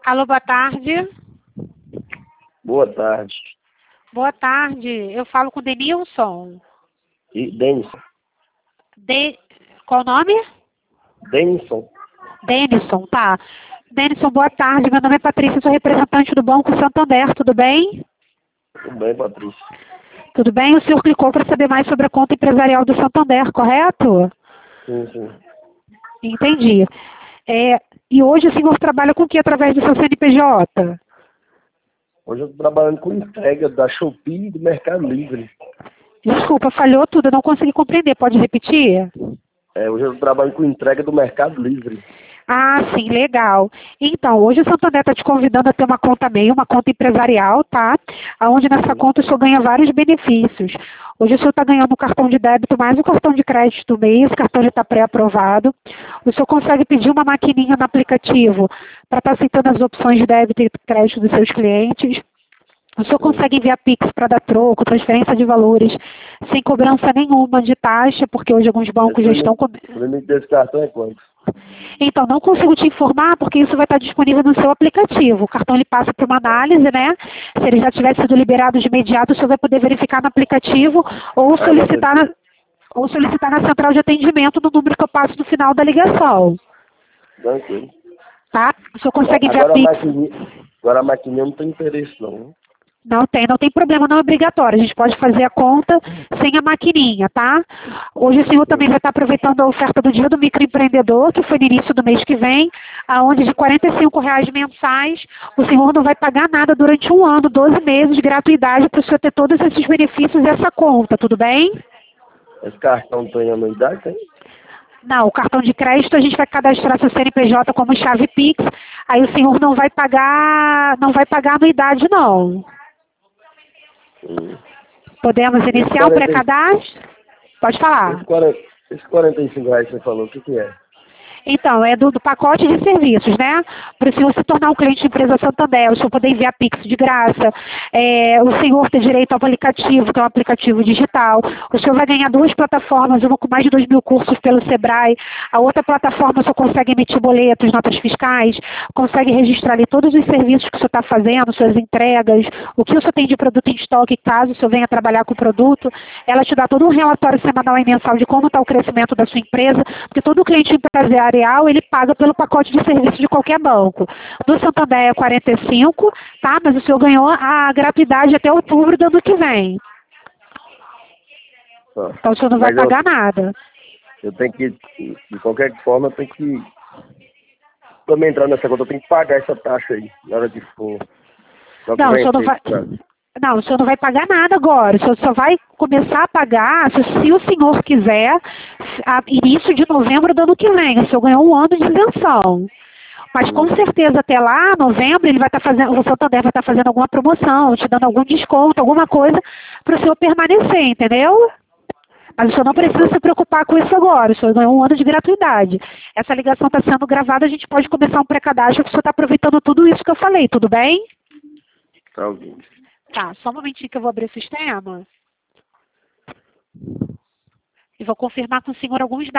Alô, boa tarde. Boa tarde. Boa tarde. Eu falo com o Denilson. E Denison. Qual o nome? Denison. Denison, tá. Denison, boa tarde. Meu nome é Patrícia, sou representante do Banco Santander. Tudo bem? Tudo bem, Patrícia? Tudo bem? O senhor clicou para saber mais sobre a conta empresarial do Santander, correto? Sim, sim. Entendi. E hoje o senhor trabalha com o que através do seu CNPJ? Hoje eu estou trabalhando com entrega da Shopee e do Mercado Livre. Desculpa, falhou tudo, eu não consegui compreender. Pode repetir? Hoje eu trabalho com entrega do Mercado Livre. Ah, sim, legal. Então, hoje o Santander está te convidando a ter uma conta MEI, uma conta empresarial, tá? Onde nessa conta o senhor ganha vários benefícios. Hoje o senhor está ganhando um cartão de débito mais um cartão de crédito MEI, esse cartão já está pré-aprovado. O senhor consegue pedir uma maquininha no aplicativo para estar aceitando as opções de débito e crédito dos seus clientes. O senhor consegue enviar Pix para dar troco, transferência de valores, sem cobrança nenhuma de taxa, porque hoje alguns bancos já estão... O limite desse cartão é quanto? Então, não consigo te informar, porque isso vai estar disponível no seu aplicativo. O cartão ele passa por uma análise, né? Se ele já tiver sido liberado de imediato, o senhor vai poder verificar no aplicativo ou solicitar na central de atendimento no número que eu passo no final da ligação. Tranquilo. Tá? O senhor consegue enviar Pix. Agora a maquininha não tem interesse, não, né? Não tem problema, não é obrigatório. A gente pode fazer a conta sem a maquininha, tá? Hoje o senhor também vai estar aproveitando a oferta do Dia do Microempreendedor, que foi no início do mês que vem, aonde de R$ 45 mensais, o senhor não vai pagar nada durante um ano, 12 meses de gratuidade para o senhor ter todos esses benefícios dessa conta, tudo bem? Esse cartão tem anuidade, tem? Não, o cartão de crédito a gente vai cadastrar seu CNPJ como chave Pix, aí o senhor não vai pagar anuidade, não. Podemos iniciar o pré-cadastro? Pode falar. Esse R$ 45 que você falou, o que é? Então, é do pacote de serviços, né? Para o senhor se tornar um cliente de empresa Santander, o senhor poder enviar Pix de graça, o senhor ter direito ao aplicativo, que é um aplicativo digital. O senhor vai ganhar 2 plataformas, uma com mais de 2.000 cursos pelo Sebrae. A outra plataforma o senhor consegue emitir boletos, notas fiscais, consegue registrar ali todos os serviços que o senhor está fazendo, suas entregas, o que o senhor tem de produto em estoque, caso o senhor venha trabalhar com o produto. Ela te dá todo um relatório semanal e mensal de como está o crescimento da sua empresa, porque todo cliente empresarial ele paga pelo pacote de serviço de qualquer banco. Do Santander é 45, tá? Mas o senhor ganhou a gratuidade até outubro do ano que vem. Então o senhor não vai pagar nada. Eu tenho que, de qualquer forma, eu tenho que... Também entrar nessa conta, eu tenho que pagar essa taxa aí, na hora que for. Não, o senhor não vai... Não, o senhor não vai pagar nada agora. O senhor só vai começar a pagar se o senhor quiser, a início de novembro do ano que vem. O senhor ganhou um ano de isenção. Mas com certeza até lá, novembro, ele vai estar fazendo, o Santander vai estar fazendo alguma promoção, te dando algum desconto, alguma coisa para o senhor permanecer, entendeu? Mas o senhor não precisa se preocupar com isso agora. O senhor ganhou um ano de gratuidade. Essa ligação está sendo gravada, a gente pode começar um pré-cadastro que o senhor está aproveitando tudo isso que eu falei, tudo bem? Tá ouvindo. Tá, só um momentinho que eu vou abrir o sistema. E vou confirmar com o senhor alguns dados.